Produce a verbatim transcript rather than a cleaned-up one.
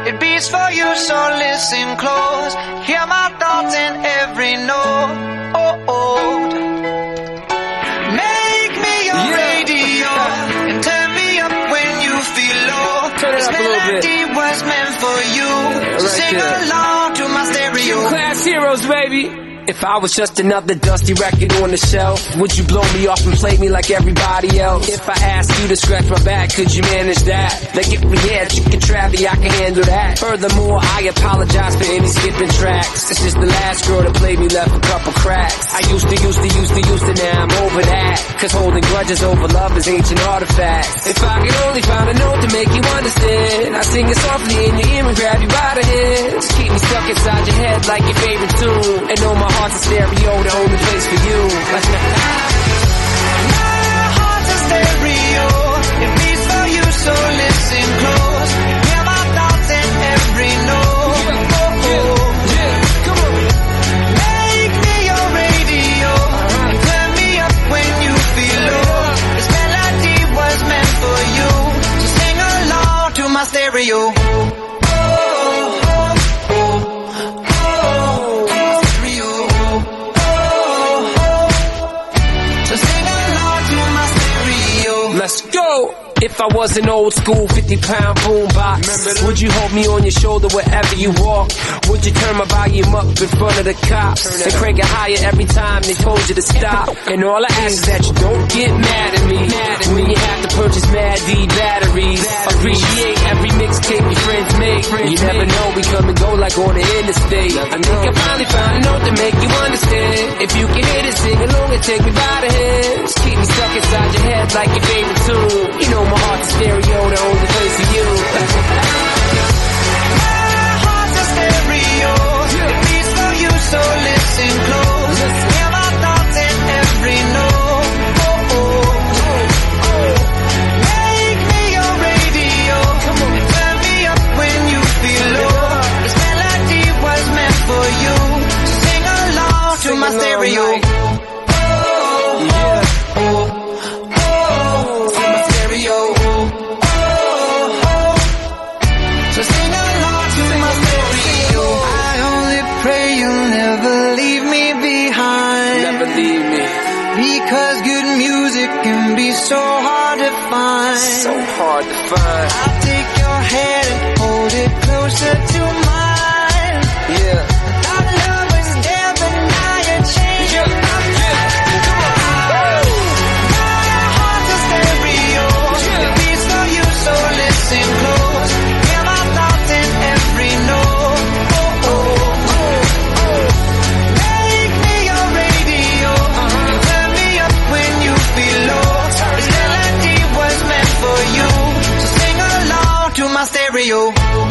it beats for you, so listen close. Hear my thoughts in every note. Oh, oh. Make me your yeah. radio and turn me up when you feel low. Turn it this up a little bit. melody was meant for you. Yeah, right so sing there. along to my stereo. Class heroes, baby. If I was just another dusty record on the shelf, would you blow me off and play me like everybody else? If I asked you to scratch my back, could you manage that? Like if we had chicken Travie, I can handle that. Furthermore, I apologize for any skipping tracks. This is the last girl that played me, left a couple cracks. I used to, used to, used to, used to, now I'm over that. Cause holding grudges over love is ancient artifacts. If I could only find a note to make you understand, I sing it softly in your ear and grab you by the hands. Keep me stuck inside your head like your favorite tune. And know my heart's a stereo, the only place for you. My heart's a stereo, it beats for you, so listen close. Hear my thoughts in every note. Oh, oh. Yeah, come on. Make me your radio, and turn me up when you feel low. This melody was meant for you, so sing along to my stereo. Let's go! If I was an old school fifty pound boombox, would you hold me on your shoulder wherever you walk? Would you turn my volume up in front of the cops and crank it higher every time they told you to stop? And all I ask is that you don't get mad at me when you have to purchase Mad D batteries. Appreciate every mixtape your friends make. You never know, we come and go like on the interstate. I think I finally found a note to make you understand. If you can hit it, sing along and take me by the hands. Keep me stuck inside your head like your favorite tune. You know my heart's a stereo, the only place for you. My heart's a stereo, it beats for you, so listen close. Hear my thoughts in every note. Oh, oh, oh. Make me your radio, and turn me up when you feel low. This melody was meant for you, so sing along to my stereo. Because good music can be so hard to find. So hard to find. I'll take your hand and hold it closer to mine. Yeah. Our love was there, but now you're changing my mind. My heart's a stereo, it beats for you, so listen close. Hear my thoughts in every note. Oh, oh, oh, oh. Make me your radio, and turn me up when you feel low. This melody was meant for you, so sing along to my stereo.